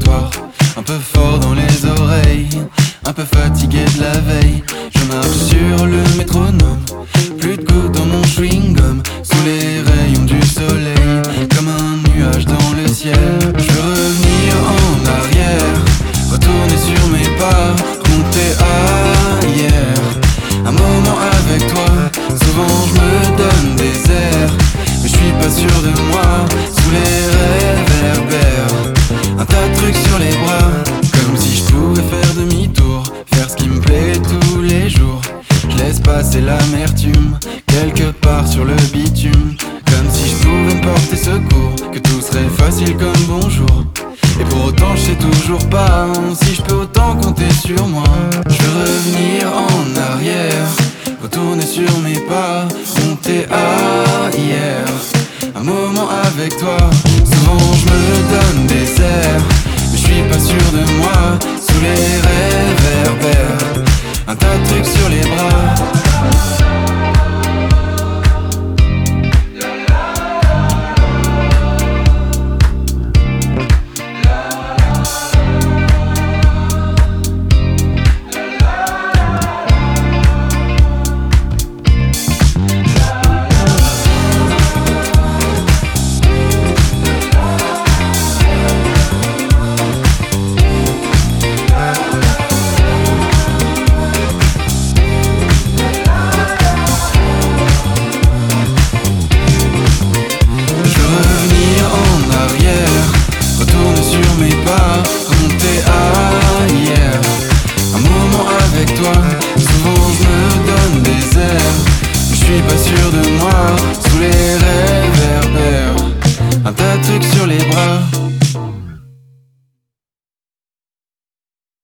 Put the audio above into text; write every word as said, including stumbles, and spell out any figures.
trottoir, un peu fort dans les oreilles, un peu fatigué de la veille. Je marche sur le métronome, plus de gouttes dans mon chewing-gum, sous les rayons du soleil, comme un nuage dans le ciel. Je veux revenir en arrière, retourner sur mes pas, remonter à hier. Un moment avec toi, souvent je me donne des airs, mais je suis pas sûr de moi, sous les réverbères. Un tas de trucs sur les bras, comme si je pouvais faire demi-tour, faire ce qui me plaît tous les jours. Je laisse passer l'amertume, quelque part sur le bitume, comme si je pouvais me porter secours, que tout serait facile comme bonjour. Et pour autant je sais toujours pas si je peux autant compter sur moi. Je veux revenir en arrière, retourner sur mes pas, monter à hier. Un moment avec toi, souvent je me donne des airs, mais je suis pas sûr de moi, sous les rêves.